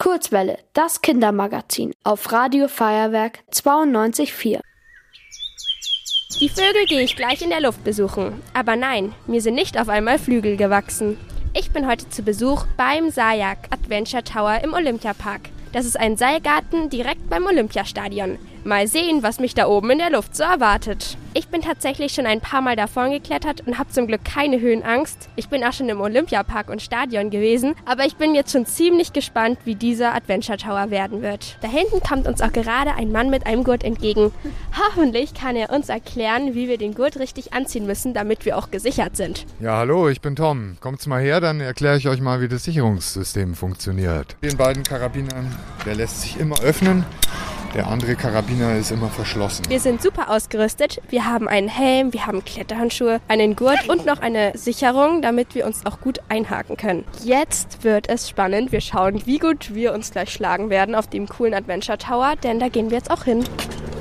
Kurzwelle, das Kindermagazin auf Radio Feuerwerk 92,4. Die Vögel gehe ich gleich in der Luft besuchen. Aber nein, mir sind nicht auf einmal Flügel gewachsen. Ich bin heute zu Besuch beim Sajak Adventure Tower im Olympiapark. Das ist ein Seilgarten direkt beim Olympiastadion. Mal sehen, was mich da oben in der Luft so erwartet. Ich bin tatsächlich schon ein paar Mal davon geklettert und habe zum Glück keine Höhenangst. Ich bin auch schon im Olympiapark und Stadion gewesen, aber ich bin jetzt schon ziemlich gespannt, wie dieser Adventure Tower werden wird. Da hinten kommt uns auch gerade ein Mann mit einem Gurt entgegen. Hoffentlich kann er uns erklären, wie wir den Gurt richtig anziehen müssen, damit wir auch gesichert sind. Ja, hallo, ich bin Tom. Kommt's mal her, dann erkläre ich euch mal, wie das Sicherungssystem funktioniert. Den beiden Karabinern, der lässt sich immer öffnen. Der andere Karabiner ist immer verschlossen. Wir sind super ausgerüstet. Wir haben einen Helm, wir haben Kletterhandschuhe, einen Gurt und noch eine Sicherung, damit wir uns auch gut einhaken können. Jetzt wird es spannend. Wir schauen, wie gut wir uns gleich schlagen werden auf dem coolen Adventure Tower, denn da gehen wir jetzt auch hin.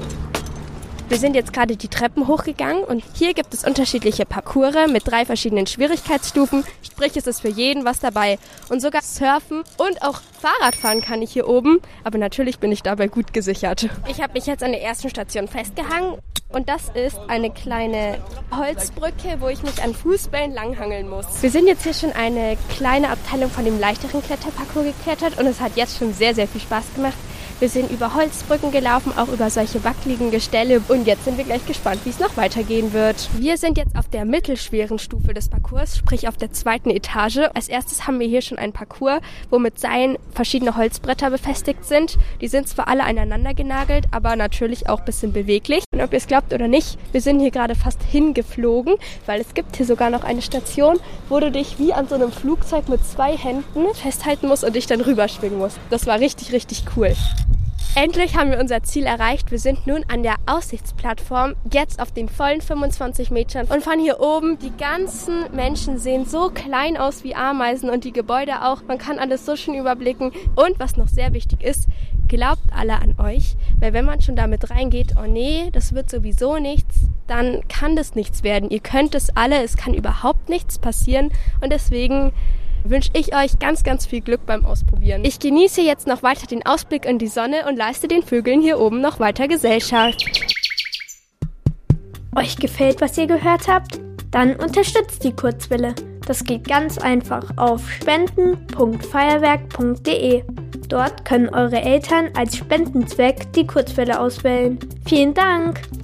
Wir sind jetzt gerade die Treppen hochgegangen und hier gibt es unterschiedliche Parcours mit 3 verschiedenen Schwierigkeitsstufen. Sprich, es ist für jeden was dabei. Und sogar Surfen und auch Fahrradfahren kann ich hier oben. Aber natürlich bin ich dabei gut gesichert. Ich habe mich jetzt an der ersten Station festgehangen. Und das ist eine kleine Holzbrücke, wo ich mich an Fußballen langhangeln muss. Wir sind jetzt hier schon eine kleine Abteilung von dem leichteren Kletterparcours geklettert. Und es hat jetzt schon sehr, sehr viel Spaß gemacht. Wir sind über Holzbrücken gelaufen, auch über solche wackeligen Gestelle. Und jetzt sind wir gleich gespannt, wie es noch weitergehen wird. Wir sind jetzt auf der mittelschweren Stufe des Parcours, sprich auf der 2. Etage. Als erstes haben wir hier schon einen Parcours, wo mit Seilen verschiedene Holzbretter befestigt sind. Die sind zwar alle aneinander genagelt, aber natürlich auch ein bisschen beweglich. Und ob ihr es glaubt oder nicht, wir sind hier gerade fast hingeflogen, weil es gibt hier sogar noch eine Station, wo du dich wie an so einem Flugzeug mit 2 Händen festhalten musst und dich dann rüberschwingen musst. Das war richtig, richtig cool. Endlich haben wir unser Ziel erreicht. Wir sind nun an der Aussichtsplattform, jetzt auf den vollen 25 Metern. Und von hier oben, die ganzen Menschen sehen so klein aus wie Ameisen und die Gebäude auch. Man kann alles so schön überblicken. Und was noch sehr wichtig ist, glaubt alle an euch. Weil wenn man schon damit reingeht, oh nee, das wird sowieso nichts, dann kann das nichts werden. Ihr könnt es alle, es kann überhaupt nichts passieren. Und deswegen wünsche ich euch ganz, ganz viel Glück beim Ausprobieren. Ich genieße jetzt noch weiter den Ausblick in die Sonne und leiste den Vögeln hier oben noch weiter Gesellschaft. Euch gefällt, was ihr gehört habt? Dann unterstützt die Kurzwelle. Das geht ganz einfach auf spenden.feuerwerk.de. Dort können eure Eltern als Spendenzweck die Kurzwelle auswählen. Vielen Dank!